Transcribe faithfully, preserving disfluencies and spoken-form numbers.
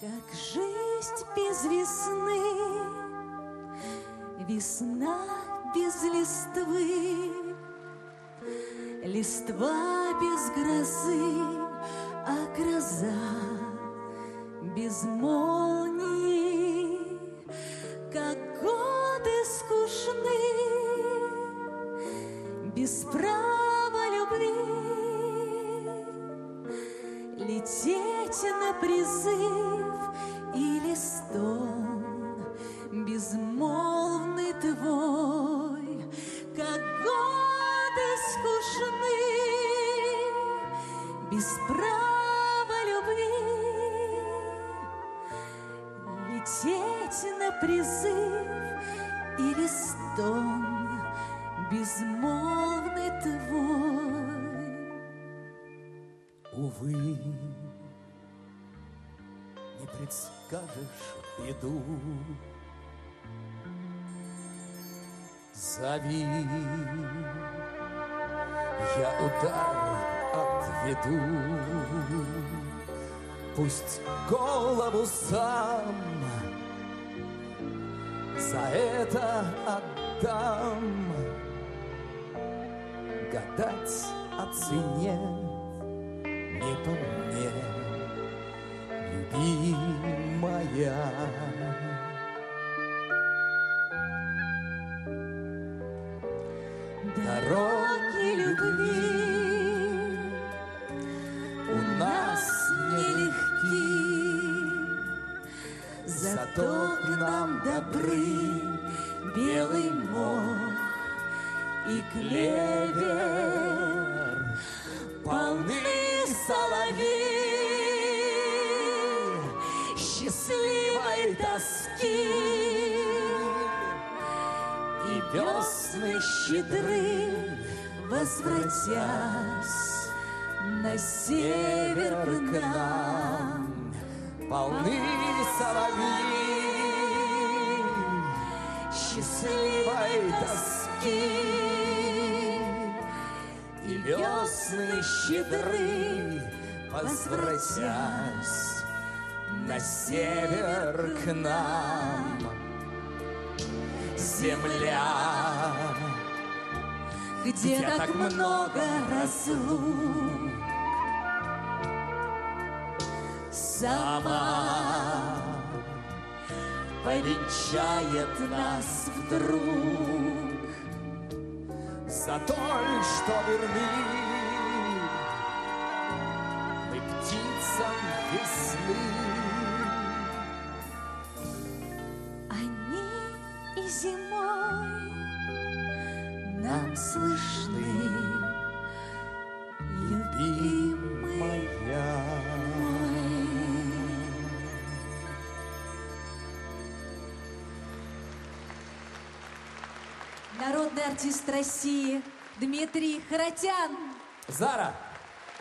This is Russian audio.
Как жизнь без весны, весна без листвы, листва без грозы, а гроза без молнии. Как годы скучны, без права любви, лететь на призыв или стон безмолвный твой. Как годы скучны, без права любви, лететь на призыв или стон безмолвный твой. Увы, не предскажешь беду, зови, я удар отведу. Пусть голову сам за это отдам. Гадать о цене не по мне, любимая. Дороги любви у нас нелегки, зато к нам добры белый мох и клевер, полны соловей счастливой тоски. И весны щедры, возвратясь на север к нам, полны соловей счастливой тоски. И весны щедры, возвратясь на север к нам. Земля, где так много разлук, сама повенчает нас вдруг. за то, что верны мы птицам весны. Они и зимой нам слышны, любимая. Народный артист России Дмитрий Харатьян. Зара!